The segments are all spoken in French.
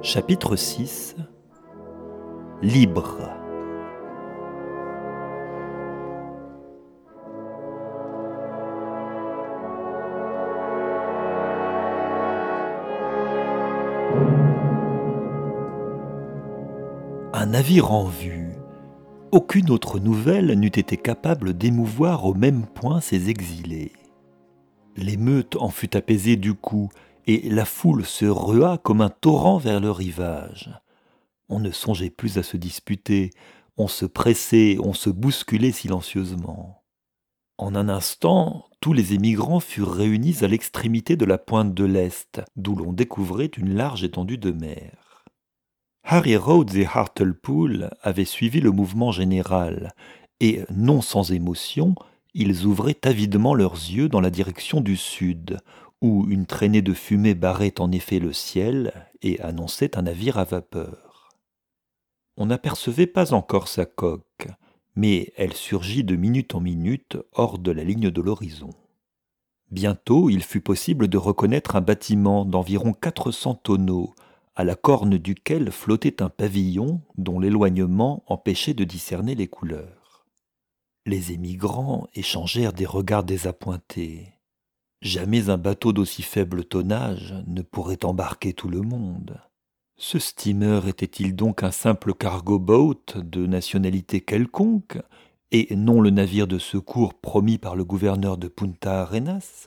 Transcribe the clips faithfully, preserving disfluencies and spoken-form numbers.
Chapitre six. Libre. Un navire en vue. Aucune autre nouvelle n'eût été capable d'émouvoir au même point ces exilés. L'émeute en fut apaisée du coup, et la foule se rua comme un torrent vers le rivage. On ne songeait plus à se disputer, on se pressait, on se bousculait silencieusement. En un instant, tous les émigrants furent réunis à l'extrémité de la pointe de l'Est, d'où l'on découvrait une large étendue de mer. Harry Rhodes et Hartlepool avaient suivi le mouvement général, et, non sans émotion, ils ouvraient avidement leurs yeux dans la direction du sud, où une traînée de fumée barrait en effet le ciel et annonçait un navire à vapeur. On n'apercevait pas encore sa coque, mais elle surgit de minute en minute hors de la ligne de l'horizon. Bientôt, il fut possible de reconnaître un bâtiment d'environ quatre cents tonneaux, à la corne duquel flottait un pavillon dont l'éloignement empêchait de discerner les couleurs. Les émigrants échangèrent des regards désappointés. Jamais un bateau d'aussi faible tonnage ne pourrait embarquer tout le monde. Ce steamer était-il donc un simple cargo boat de nationalité quelconque, et non le navire de secours promis par le gouverneur de Punta Arenas?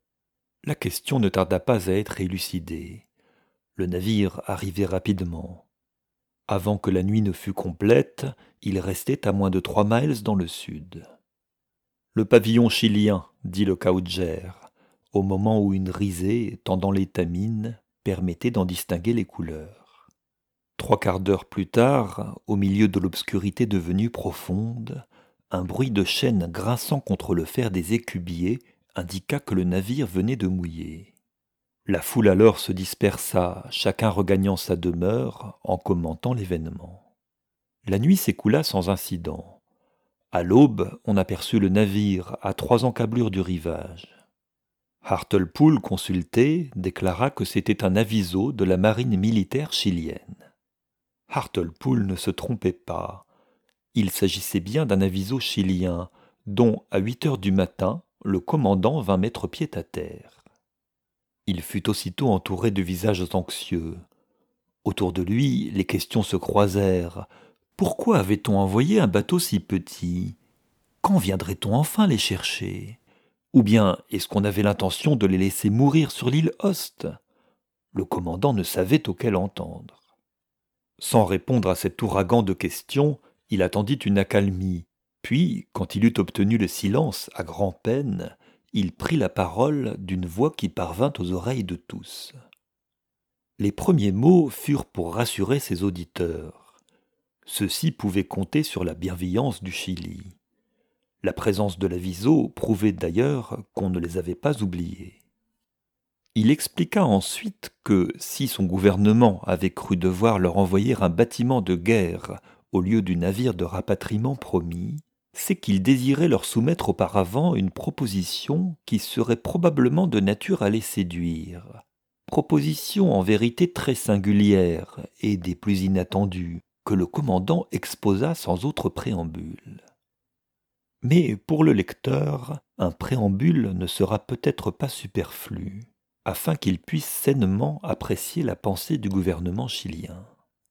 La question ne tarda pas à être élucidée. Le navire arrivait rapidement. Avant que la nuit ne fût complète, il restait à moins de trois miles dans le sud. « Le pavillon chilien », dit le caudger, au moment où une risée, tendant l'étamine, permettait d'en distinguer les couleurs. Trois quarts d'heure plus tard, au milieu de l'obscurité devenue profonde, un bruit de chaîne grinçant contre le fer des écubiers indiqua que le navire venait de mouiller. La foule alors se dispersa, chacun regagnant sa demeure en commentant l'événement. La nuit s'écoula sans incident. À l'aube, on aperçut le navire à trois encablures du rivage. Hartlepool, consulté, déclara que c'était un aviso de la marine militaire chilienne. Hartlepool ne se trompait pas. Il s'agissait bien d'un aviso chilien, dont, à huit heures du matin, le commandant vint mettre pied à terre. Il fut aussitôt entouré de visages anxieux. Autour de lui, les questions se croisèrent. Pourquoi avait-on envoyé un bateau si petit? Quand viendrait-on enfin les chercher? Ou bien est-ce qu'on avait l'intention de les laisser mourir sur l'île Host? Le commandant ne savait auquel entendre. Sans répondre à cet ouragan de questions, il attendit une accalmie. Puis, quand il eut obtenu le silence à grand-peine, il prit la parole d'une voix qui parvint aux oreilles de tous. Les premiers mots furent pour rassurer ses auditeurs. Ceux-ci pouvaient compter sur la bienveillance du Chili. La présence de l'aviso prouvait d'ailleurs qu'on ne les avait pas oubliés. Il expliqua ensuite que, si son gouvernement avait cru devoir leur envoyer un bâtiment de guerre au lieu du navire de rapatriement promis, c'est qu'il désirait leur soumettre auparavant une proposition qui serait probablement de nature à les séduire. Proposition en vérité très singulière et des plus inattendues, que le commandant exposa sans autre préambule. Mais pour le lecteur, un préambule ne sera peut-être pas superflu, afin qu'il puisse sainement apprécier la pensée du gouvernement chilien.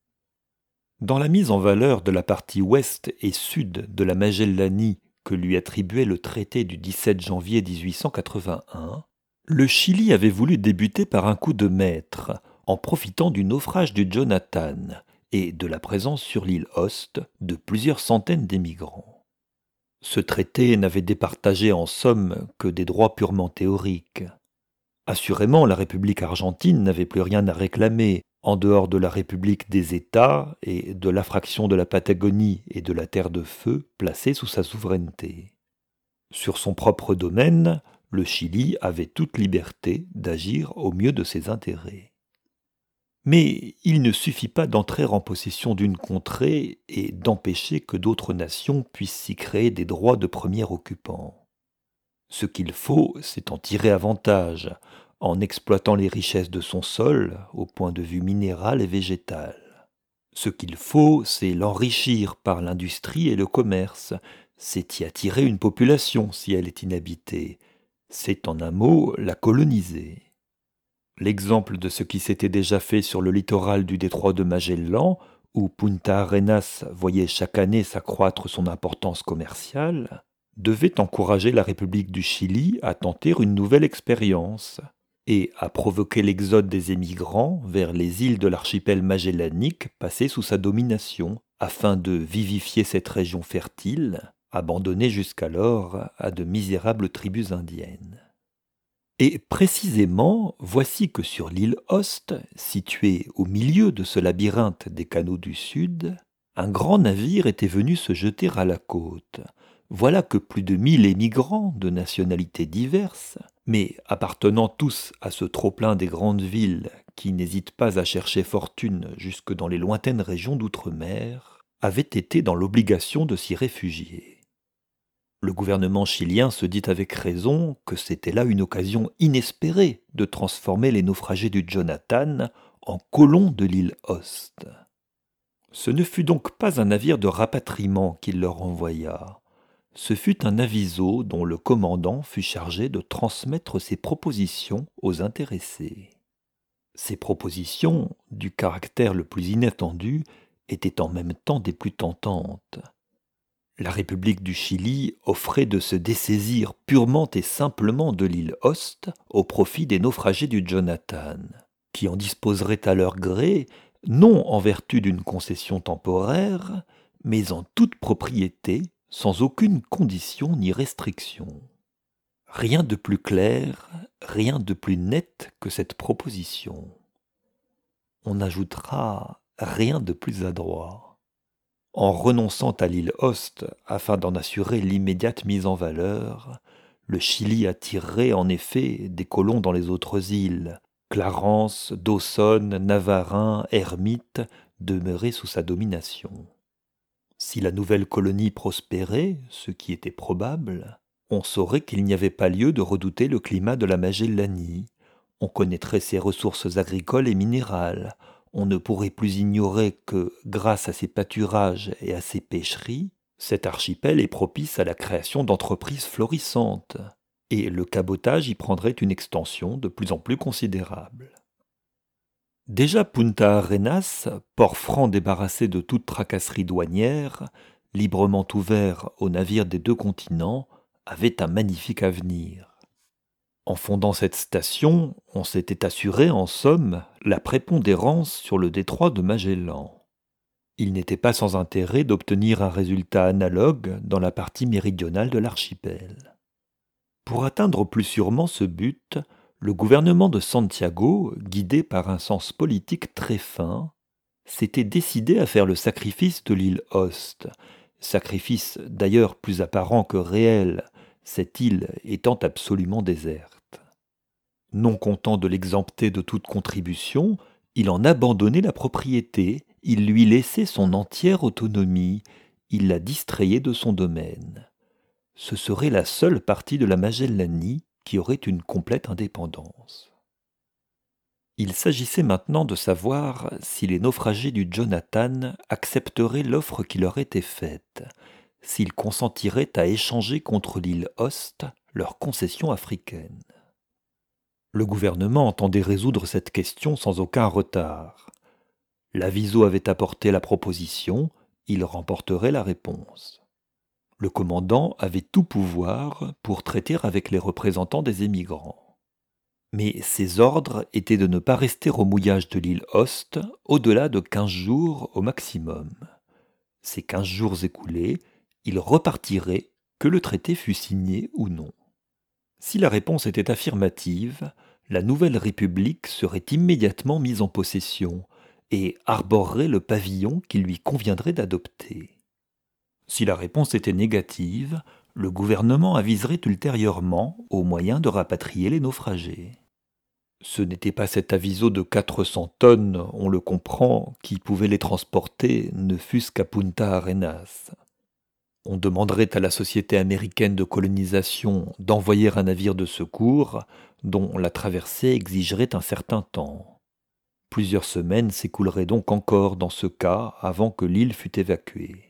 Dans la mise en valeur de la partie ouest et sud de la Magellanie que lui attribuait le traité du dix-sept janvier dix-huit cent quatre-vingt-un, le Chili avait voulu débuter par un coup de maître, en profitant du naufrage du Jonathan et de la présence sur l'île Host de plusieurs centaines d'émigrants. Ce traité n'avait départagé en somme que des droits purement théoriques. Assurément, la République argentine n'avait plus rien à réclamer, en dehors de la République des États et de la fraction de la Patagonie et de la Terre de Feu placée sous sa souveraineté. Sur son propre domaine, le Chili avait toute liberté d'agir au mieux de ses intérêts. Mais il ne suffit pas d'entrer en possession d'une contrée et d'empêcher que d'autres nations puissent s'y créer des droits de premier occupant. Ce qu'il faut, c'est en tirer avantage, en exploitant les richesses de son sol au point de vue minéral et végétal. Ce qu'il faut, c'est l'enrichir par l'industrie et le commerce, c'est y attirer une population si elle est inhabitée, c'est en un mot la coloniser. L'exemple de ce qui s'était déjà fait sur le littoral du détroit de Magellan, où Punta Arenas voyait chaque année s'accroître son importance commerciale, devait encourager la République du Chili à tenter une nouvelle expérience et à provoquer l'exode des émigrants vers les îles de l'archipel magellanique passées sous sa domination, afin de vivifier cette région fertile, abandonnée jusqu'alors à de misérables tribus indiennes. Et précisément, voici que sur l'île Hoste, située au milieu de ce labyrinthe des canaux du Sud, un grand navire était venu se jeter à la côte. Voilà que plus de mille émigrants de nationalités diverses, mais appartenant tous à ce trop-plein des grandes villes qui n'hésitent pas à chercher fortune jusque dans les lointaines régions d'outre-mer, avaient été dans l'obligation de s'y réfugier. Le gouvernement chilien se dit avec raison que c'était là une occasion inespérée de transformer les naufragés du Jonathan en colons de l'île Hoste. Ce ne fut donc pas un navire de rapatriement qu'il leur envoya. Ce fut un aviso dont le commandant fut chargé de transmettre ses propositions aux intéressés. Ces propositions, du caractère le plus inattendu, étaient en même temps des plus tentantes. La République du Chili offrait de se dessaisir purement et simplement de l'île Hoste au profit des naufragés du Jonathan, qui en disposeraient à leur gré, non en vertu d'une concession temporaire, mais en toute propriété, sans aucune condition ni restriction. Rien de plus clair, rien de plus net que cette proposition. On ajoutera rien de plus adroit. En renonçant à l'île Hoste afin d'en assurer l'immédiate mise en valeur, le Chili attirerait en effet des colons dans les autres îles, Clarence, Dawson, Navarin, Hermite, demeurés sous sa domination. Si la nouvelle colonie prospérait, ce qui était probable, on saurait qu'il n'y avait pas lieu de redouter le climat de la Magellanie, on connaîtrait ses ressources agricoles et minérales, on ne pourrait plus ignorer que, grâce à ses pâturages et à ses pêcheries, cet archipel est propice à la création d'entreprises florissantes, et le cabotage y prendrait une extension de plus en plus considérable. Déjà Punta Arenas, port franc débarrassé de toute tracasserie douanière, librement ouvert aux navires des deux continents, avait un magnifique avenir. En fondant cette station, on s'était assuré, en somme, la prépondérance sur le détroit de Magellan. Il n'était pas sans intérêt d'obtenir un résultat analogue dans la partie méridionale de l'archipel. Pour atteindre plus sûrement ce but, le gouvernement de Santiago, guidé par un sens politique très fin, s'était décidé à faire le sacrifice de l'île Hoste, sacrifice d'ailleurs plus apparent que réel, cette île étant absolument déserte. Non content de l'exempter de toute contribution, il en abandonnait la propriété, il lui laissait son entière autonomie, il la distrayait de son domaine. Ce serait la seule partie de la Magellanie qui aurait une complète indépendance. Il s'agissait maintenant de savoir si les naufragés du Jonathan accepteraient l'offre qui leur était faite, s'ils consentiraient à échanger contre l'île Hoste leurs concessions africaines. Le gouvernement entendait résoudre cette question sans aucun retard. L'aviso avait apporté la proposition, il remporterait la réponse. Le commandant avait tout pouvoir pour traiter avec les représentants des émigrants. Mais ses ordres étaient de ne pas rester au mouillage de l'île Hoste au-delà de quinze jours au maximum. Ces quinze jours écoulés, il repartirait, que le traité fût signé ou non. Si la réponse était affirmative, la nouvelle République serait immédiatement mise en possession et arborerait le pavillon qu'il lui conviendrait d'adopter. Si la réponse était négative, le gouvernement aviserait ultérieurement au moyen de rapatrier les naufragés. Ce n'était pas cet aviso de quatre cents tonnes, on le comprend, qui pouvait les transporter, ne fût-ce qu'à Punta Arenas. On demanderait à la Société américaine de colonisation d'envoyer un navire de secours dont la traversée exigerait un certain temps. Plusieurs semaines s'écouleraient donc encore dans ce cas avant que l'île fût évacuée.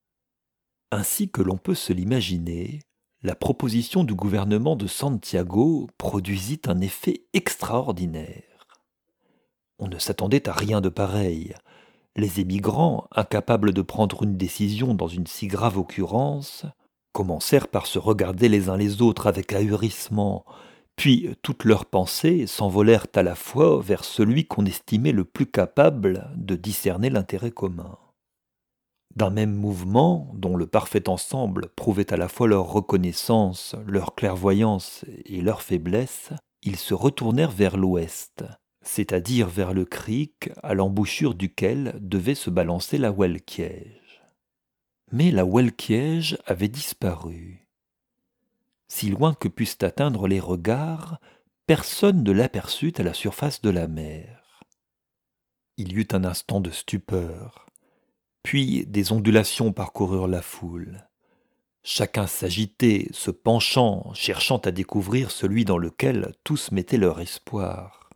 Ainsi que l'on peut se l'imaginer, la proposition du gouvernement de Santiago produisit un effet extraordinaire. On ne s'attendait à rien de pareil. Les émigrants, incapables de prendre une décision dans une si grave occurrence, commencèrent par se regarder les uns les autres avec ahurissement, puis toutes leurs pensées s'envolèrent à la fois vers celui qu'on estimait le plus capable de discerner l'intérêt commun. D'un même mouvement, dont le parfait ensemble prouvait à la fois leur reconnaissance, leur clairvoyance et leur faiblesse, ils se retournèrent vers l'ouest, c'est-à-dire vers le creek à l'embouchure duquel devait se balancer la Welkiege. Mais la Welkiege avait disparu. Si loin que pussent atteindre les regards, personne ne l'aperçut à la surface de la mer. Il y eut un instant de stupeur, puis des ondulations parcoururent la foule. Chacun s'agitait, se penchant, cherchant à découvrir celui dans lequel tous mettaient leur espoir.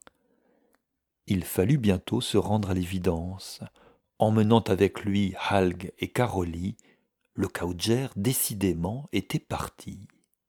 Il fallut bientôt se rendre à l'évidence. Emmenant avec lui Halg et Caroli, le Cowger décidément était parti.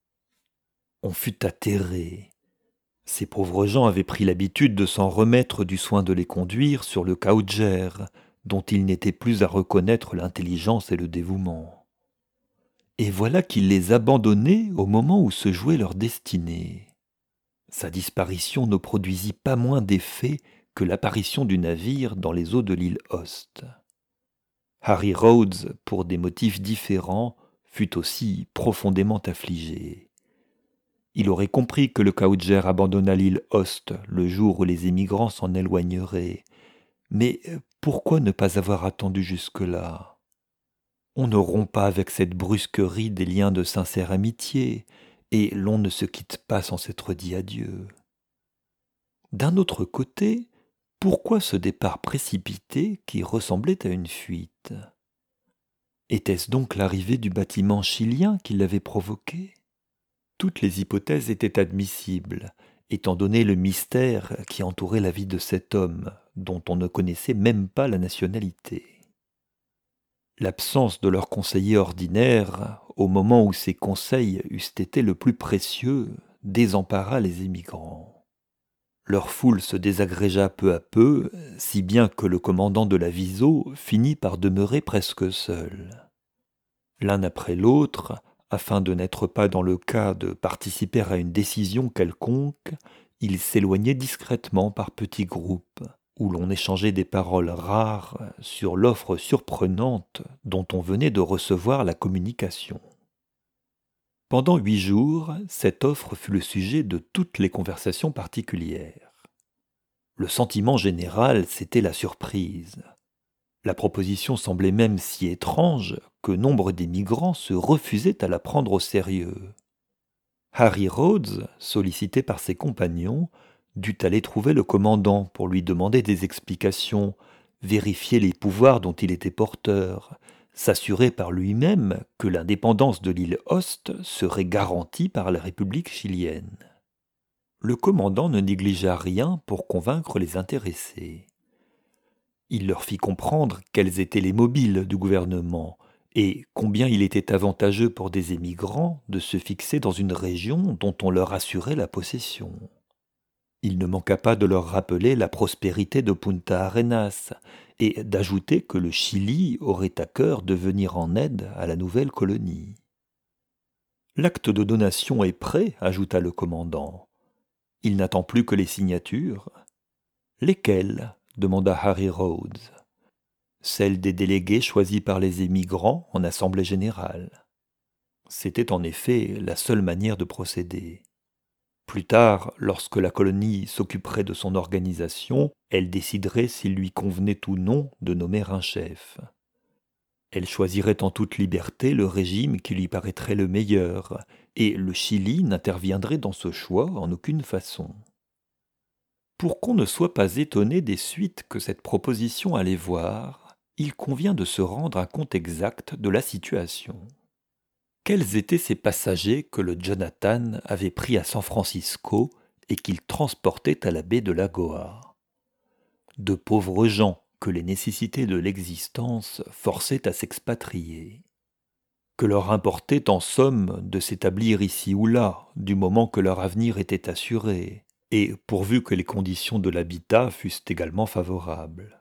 On fut atterré. Ces pauvres gens avaient pris l'habitude de s'en remettre du soin de les conduire sur le Cowger, dont ils n'étaient plus à reconnaître l'intelligence et le dévouement. Et voilà qu'il les abandonnait au moment où se jouait leur destinée. Sa disparition ne produisit pas moins d'effet que l'apparition du navire dans les eaux de l'île Host. Harry Rhodes, pour des motifs différents, fut aussi profondément affligé. Il aurait compris que le Cowger abandonna l'île Host le jour où les émigrants s'en éloigneraient. Mais pourquoi ne pas avoir attendu jusque-là ? On ne rompt pas avec cette brusquerie des liens de sincère amitié, et l'on ne se quitte pas sans s'être dit adieu. D'un autre côté, pourquoi ce départ précipité qui ressemblait à une fuite ? Était-ce donc l'arrivée du bâtiment chilien qui l'avait provoqué ? Toutes les hypothèses étaient admissibles, étant donné le mystère qui entourait la vie de cet homme, dont on ne connaissait même pas la nationalité. L'absence de leur conseiller ordinaire, au moment où ces conseils eussent été le plus précieux, désempara les émigrants. Leur foule se désagrégea peu à peu, si bien que le commandant de la Viso finit par demeurer presque seul. L'un après l'autre, afin de n'être pas dans le cas de participer à une décision quelconque, ils s'éloignaient discrètement par petits groupes, où l'on échangeait des paroles rares sur l'offre surprenante dont on venait de recevoir la communication. Pendant huit jours, cette offre fut le sujet de toutes les conversations particulières. Le sentiment général, c'était la surprise. La proposition semblait même si étrange que nombre des migrants se refusaient à la prendre au sérieux. Harry Rhodes, sollicité par ses compagnons, dut aller trouver le commandant pour lui demander des explications, vérifier les pouvoirs dont il était porteur, s'assurer par lui-même que l'indépendance de l'île Host serait garantie par la République chilienne. Le commandant ne négligea rien pour convaincre les intéressés. Il leur fit comprendre quels étaient les mobiles du gouvernement et combien il était avantageux pour des émigrants de se fixer dans une région dont on leur assurait la possession. Il ne manqua pas de leur rappeler la prospérité de Punta Arenas et d'ajouter que le Chili aurait à cœur de venir en aide à la nouvelle colonie. « L'acte de donation est prêt, ajouta le commandant. Il n'attend plus que les signatures. »« Lesquelles ?» demanda Harry Rhodes. « Celles des délégués choisis par les émigrants en assemblée générale. » C'était en effet la seule manière de procéder. Plus tard, lorsque la colonie s'occuperait de son organisation, elle déciderait s'il lui convenait ou non de nommer un chef. Elle choisirait en toute liberté le régime qui lui paraîtrait le meilleur, et le Chili n'interviendrait dans ce choix en aucune façon. Pour qu'on ne soit pas étonné des suites que cette proposition allait voir, il convient de se rendre un compte exact de la situation. Quels étaient ces passagers que le Jonathan avait pris à San Francisco et qu'il transportait à la baie de Lagoa? De pauvres gens que les nécessités de l'existence forçaient à s'expatrier, que leur importait en somme de s'établir ici ou là, du moment que leur avenir était assuré, et pourvu que les conditions de l'habitat fussent également favorables.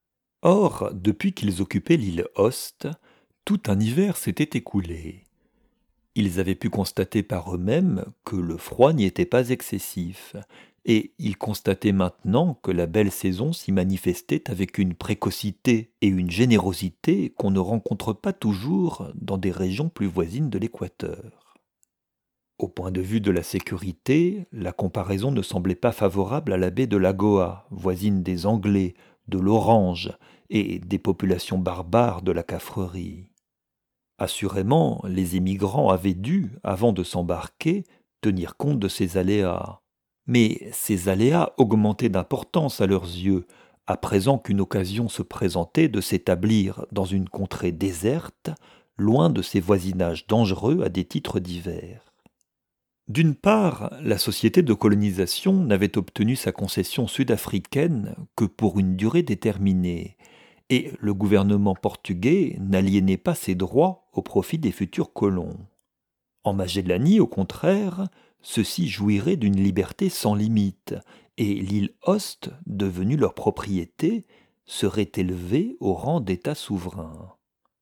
Or, depuis qu'ils occupaient l'île Host, tout un hiver s'était écoulé. Ils avaient pu constater par eux-mêmes que le froid n'y était pas excessif, et ils constataient maintenant que la belle saison s'y manifestait avec une précocité et une générosité qu'on ne rencontre pas toujours dans des régions plus voisines de l'équateur. Au point de vue de la sécurité, la comparaison ne semblait pas favorable à la baie de Lagoa, voisine des Anglais, de l'Orange et des populations barbares de la Caffrerie. Assurément, les émigrants avaient dû, avant de s'embarquer, tenir compte de ces aléas. Mais ces aléas augmentaient d'importance à leurs yeux, à présent qu'une occasion se présentait de s'établir dans une contrée déserte, loin de ces voisinages dangereux à des titres divers. D'une part, la société de colonisation n'avait obtenu sa concession sud-africaine que pour une durée déterminée, et le gouvernement portugais n'aliénait pas ses droits au profit des futurs colons. En Magellanie, au contraire, ceux-ci jouiraient d'une liberté sans limite, et l'île Host, devenue leur propriété, serait élevée au rang d'État souverain.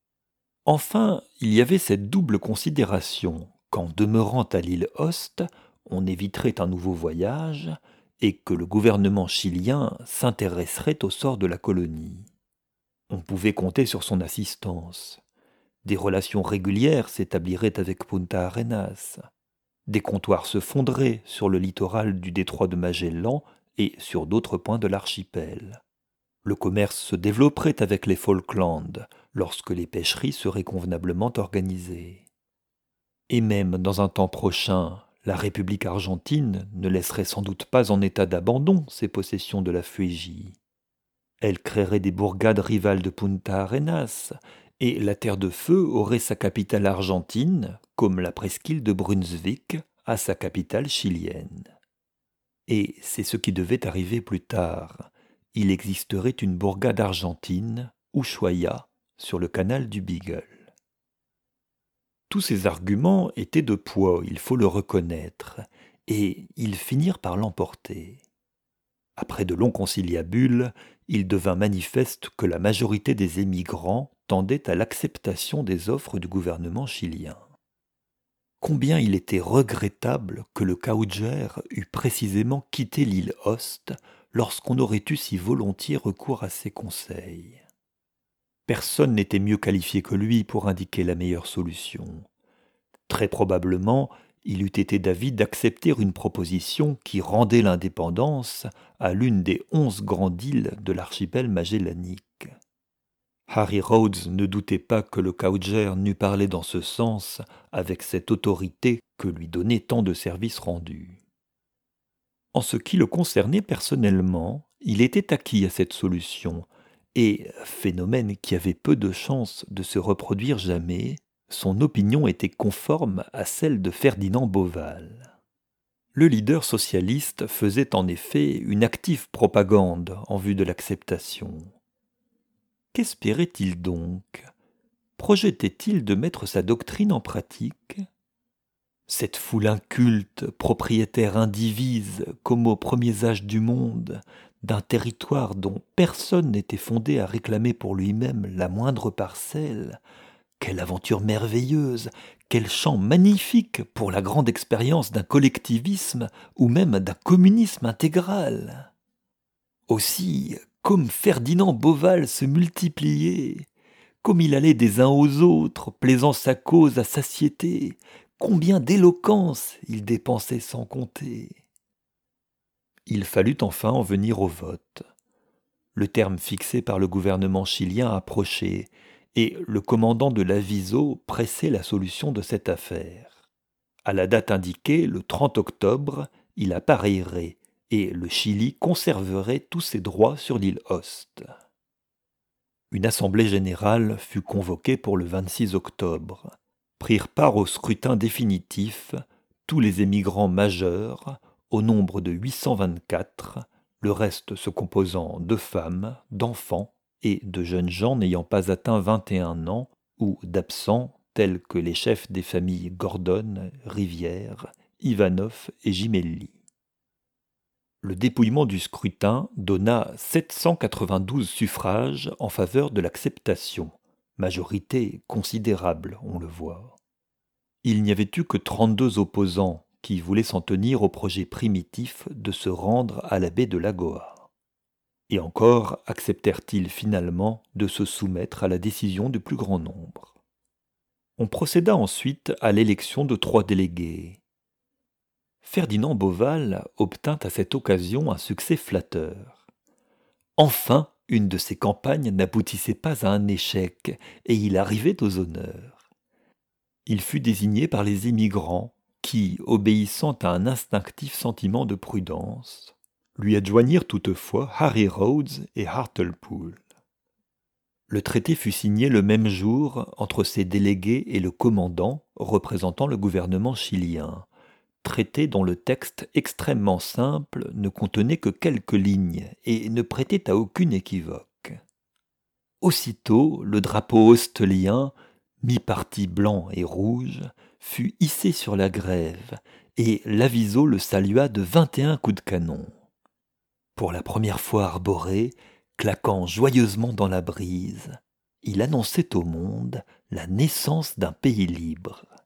Enfin, il y avait cette double considération qu'en demeurant à l'île Host, on éviterait un nouveau voyage et que le gouvernement chilien s'intéresserait au sort de la colonie. On pouvait compter sur son assistance. Des relations régulières s'établiraient avec Punta Arenas. Des comptoirs se fonderaient sur le littoral du détroit de Magellan et sur d'autres points de l'archipel. Le commerce se développerait avec les Falklands lorsque les pêcheries seraient convenablement organisées. Et même dans un temps prochain, la République argentine ne laisserait sans doute pas en état d'abandon ses possessions de la Fuégie. Elle créerait des bourgades rivales de Punta Arenas, et la Terre de Feu aurait sa capitale argentine, comme la presqu'île de Brunswick a sa capitale chilienne. Et c'est ce qui devait arriver plus tard. Il existerait une bourgade argentine, Ushuaia, sur le canal du Beagle. Tous ces arguments étaient de poids, il faut le reconnaître, et ils finirent par l'emporter. Après de longs conciliabules, il devint manifeste que la majorité des émigrants tendait à l'acceptation des offres du gouvernement chilien. Combien il était regrettable que le Cauger eût précisément quitté l'île Host lorsqu'on aurait eu si volontiers recours à ses conseils. Personne n'était mieux qualifié que lui pour indiquer la meilleure solution. Très probablement, il eût été d'avis d'accepter une proposition qui rendait l'indépendance à l'une des onze grandes îles de l'archipel magellanique. Harry Rhodes ne doutait pas que le Cauger n'eût parlé dans ce sens avec cette autorité que lui donnaient tant de services rendus. En ce qui le concernait personnellement, il était acquis à cette solution, et, phénomène qui avait peu de chances de se reproduire jamais, son opinion était conforme à celle de Ferdinand Beauval. Le leader socialiste faisait en effet une active propagande en vue de l'acceptation. Qu'espérait-il donc? Projetait-il de mettre sa doctrine en pratique? Cette foule inculte, propriétaire indivise, comme aux premiers âges du monde, d'un territoire dont personne n'était fondé à réclamer pour lui-même la moindre parcelle, quelle aventure merveilleuse, quel champ magnifique pour la grande expérience d'un collectivisme ou même d'un communisme intégral. Aussi, comme Ferdinand Beauval se multipliait, comme il allait des uns aux autres, plaisant sa cause à satiété, combien d'éloquence il dépensait sans compter. Il fallut enfin en venir au vote. Le terme fixé par le gouvernement chilien approchait, et le commandant de l'Aviso pressait la solution de cette affaire. À la date indiquée, le trente octobre, il appareillerait, et le Chili conserverait tous ses droits sur l'île Host. Une assemblée générale fut convoquée pour le vingt-six octobre. prirent part au scrutin définitif tous les émigrants majeurs, au nombre de huit cent vingt-quatre, le reste se composant de femmes, d'enfants et de jeunes gens n'ayant pas atteint vingt et un ans, ou d'absents tels que les chefs des familles Gordon, Rivière, Ivanov et Gimelli. Le dépouillement du scrutin donna sept cent quatre-vingt-douze suffrages en faveur de l'acceptation, majorité considérable, on le voit. Il n'y avait eu que trente-deux opposants qui voulaient s'en tenir au projet primitif de se rendre à la baie de Lagoa. Et encore acceptèrent-ils finalement de se soumettre à la décision du plus grand nombre. On procéda ensuite à l'élection de trois délégués. Ferdinand Beauval obtint à cette occasion un succès flatteur. Enfin, une de ses campagnes n'aboutissait pas à un échec, et il arrivait aux honneurs. Il fut désigné par les émigrants, qui, obéissant à un instinctif sentiment de prudence, lui adjoignirent toutefois Harry Rhodes et Hartlepool. Le traité fut signé le même jour entre ses délégués et le commandant représentant le gouvernement chilien, traité dont le texte extrêmement simple ne contenait que quelques lignes et ne prêtait à aucune équivoque. Aussitôt, le drapeau ostélien, mi-parti blanc et rouge, fut hissé sur la grève, et l'aviso le salua de vingt et un coups de canon. Pour la première fois arboré, claquant joyeusement dans la brise, il annonçait au monde la naissance d'un pays libre.